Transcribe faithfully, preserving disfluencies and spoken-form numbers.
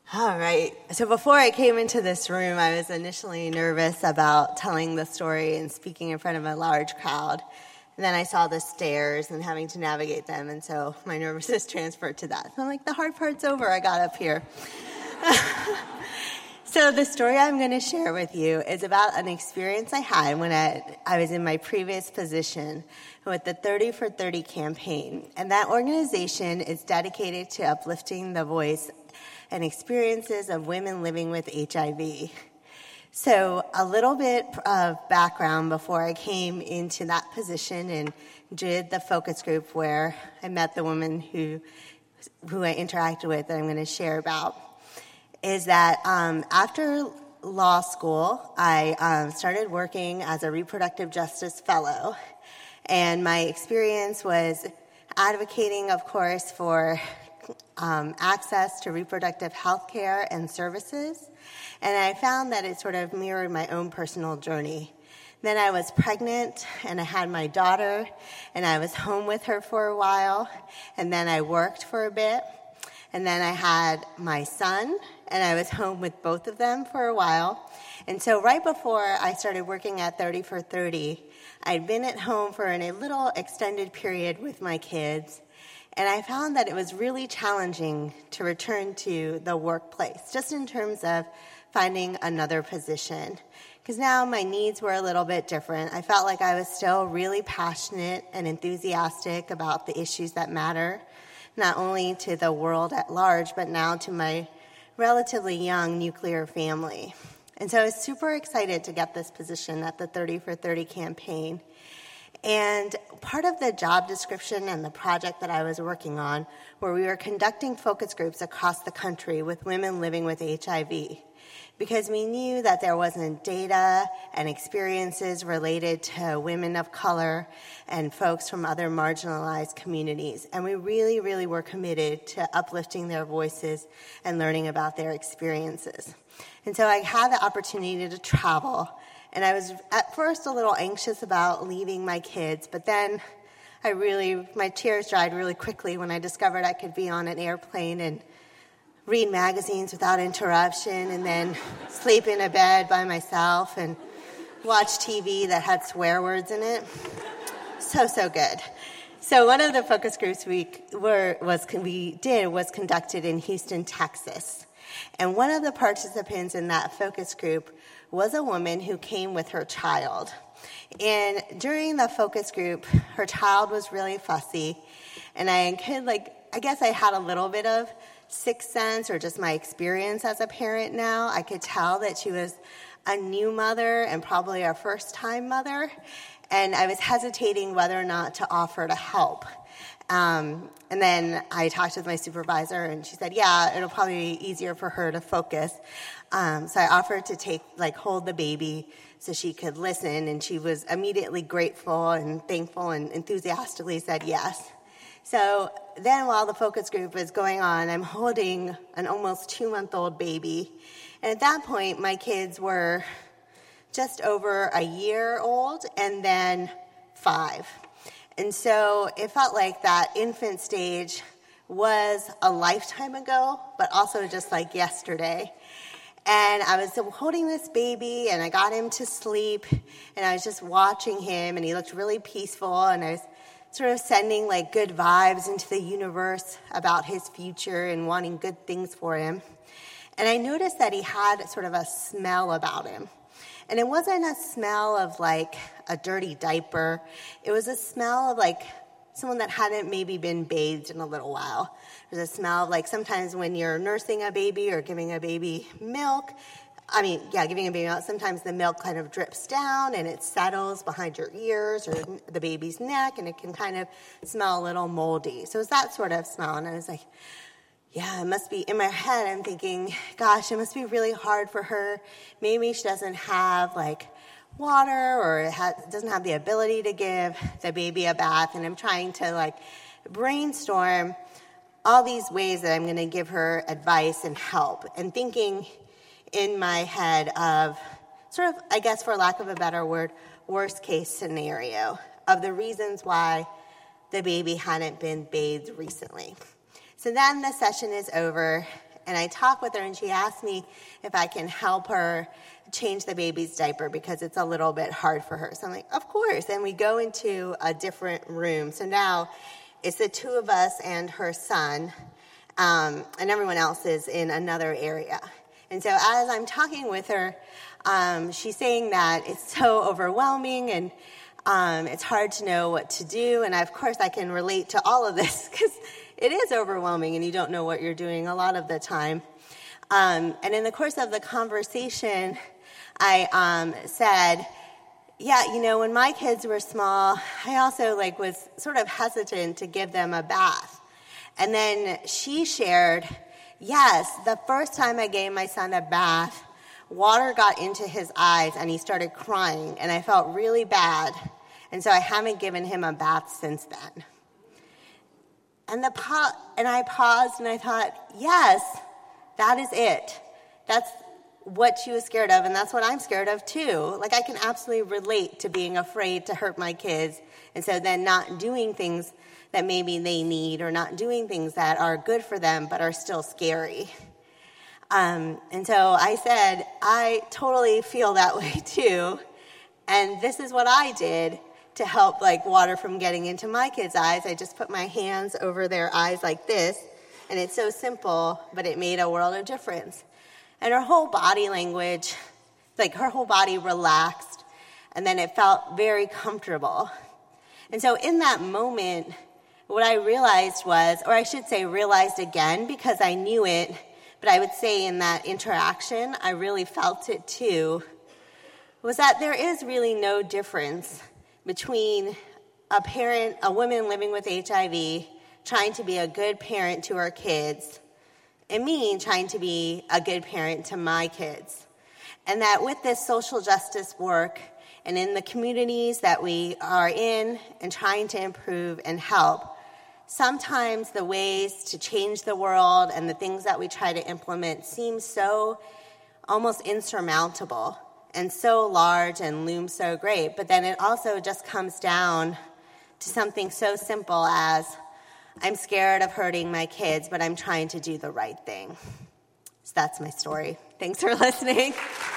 All right. So before I came into this room, I was initially nervous about telling the story and speaking in front of a large crowd. And then I saw the stairs and having to navigate them, and so my nervousness transferred to that. So I'm like, the hard part's over. I got up here. So the story I'm going to share with you is about an experience I had when I, I was in my previous position with the thirty for thirty campaign. And that organization is dedicated to uplifting the voice and experiences of women living with H I V. So a little bit of background before I came into that position and did the focus group where I met the woman who, who I interacted with that I'm going to share about, is that um, after law school, I um, started working as a reproductive justice fellow. And my experience was advocating, of course, for um, access to reproductive health care and services. And I found that it sort of mirrored my own personal journey. Then I was pregnant, and I had my daughter, and I was home with her for a while. And then I worked for a bit. And then I had my son, and I was home with both of them for a while. And so right before I started working at thirty for thirty, I'd been at home for an, a little extended period with my kids, and I found that it was really challenging to return to the workplace, just in terms of finding another position. Because now my needs were a little bit different. I felt like I was still really passionate and enthusiastic about the issues that matter, not only to the world at large, but now to my relatively young nuclear family. And so I was super excited to get this position at the thirty for thirty campaign. And part of the job description and the project that I was working on, where we were conducting focus groups across the country with women living with H I V, because we knew that there wasn't data and experiences related to women of color and folks from other marginalized communities. And we really, really were committed to uplifting their voices and learning about their experiences. And so I had the opportunity to travel, and I was at first a little anxious about leaving my kids, but then I really, my tears dried really quickly when I discovered I could be on an airplane and read magazines without interruption, and then sleep in a bed by myself and watch T V that had swear words in it. So, so good. So one of the focus groups we were was we did was conducted in Houston, Texas. And one of the participants in that focus group was a woman who came with her child. And during the focus group, her child was really fussy, and I could like I guess I had a little bit of sixth sense, or just my experience as a parent now. I could tell that she was a new mother and probably a first-time mother, and I was hesitating whether or not to offer to help. Um, and then I talked with my supervisor, and she said, yeah, it'll probably be easier for her to focus. Um, so I offered to take, like, hold the baby so she could listen, and she was immediately grateful and thankful and enthusiastically said yes. So then while the focus group is going on, I'm holding an almost two-month-old baby. And at that point, my kids were just over a year old and then five. And so it felt like that infant stage was a lifetime ago, but also just like yesterday. And I was holding this baby, and I got him to sleep, and I was just watching him, and he looked really peaceful, and I was sort of sending like good vibes into the universe about his future and wanting good things for him. And I noticed that he had sort of a smell about him. And it wasn't a smell of like a dirty diaper. It was a smell of like someone that hadn't maybe been bathed in a little while. There's a smell of like sometimes when you're nursing a baby or giving a baby milk, I mean, yeah, giving a baby milk, sometimes the milk kind of drips down and it settles behind your ears or the baby's neck, and it can kind of smell a little moldy. So it's that sort of smell. And I was like, yeah, it must be, in my head, I'm thinking, gosh, it must be really hard for her. Maybe she doesn't have, like, water or it has, doesn't have the ability to give the baby a bath. And I'm trying to, like, brainstorm all these ways that I'm going to give her advice and help, and thinking in my head of sort of, I guess for lack of a better word, worst case scenario of the reasons why the baby hadn't been bathed recently. So then the session is over, And I talk with her, and she asked me if I can help her change the baby's diaper because it's a little bit hard for her. So I'm like, of course. And we go into a different room. So now it's the two of us and her son, um, and everyone else is in another area. And so as I'm talking with her, um, she's saying that it's so overwhelming and um, it's hard to know what to do. And I, of course, I can relate to all of this because it is overwhelming and you don't know what you're doing a lot of the time. Um, and in the course of the conversation, I um, said, yeah, you know, when my kids were small, I also like was sort of hesitant to give them a bath. And then she shared, yes, the first time I gave my son a bath, water got into his eyes and he started crying and I felt really bad. And so I haven't given him a bath since then. And the pa- and I paused and I thought, yes, that is it. That's what she was scared of, and that's what I'm scared of too. Like, I can absolutely relate to being afraid to hurt my kids, and so then not doing things that maybe they need or not doing things that are good for them but are still scary. Um, and so I said, I totally feel that way too, and this is what I did to help like water from getting into my kids' eyes. I just put my hands over their eyes like this, and it's so simple, but it made a world of difference. And her whole body language, like her whole body relaxed, and then it felt very comfortable. And so in that moment, what I realized was, or I should say realized again because I knew it, but I would say in that interaction, I really felt it too, was that there is really no difference between a parent, a woman living with H I V, trying to be a good parent to her kids, and me trying to be a good parent to my kids. And that with this social justice work and in the communities that we are in and trying to improve and help, sometimes the ways to change the world and the things that we try to implement seem so almost insurmountable and so large and loom so great. But then it also just comes down to something so simple as, I'm scared of hurting my kids, but I'm trying to do the right thing. So that's my story. Thanks for listening.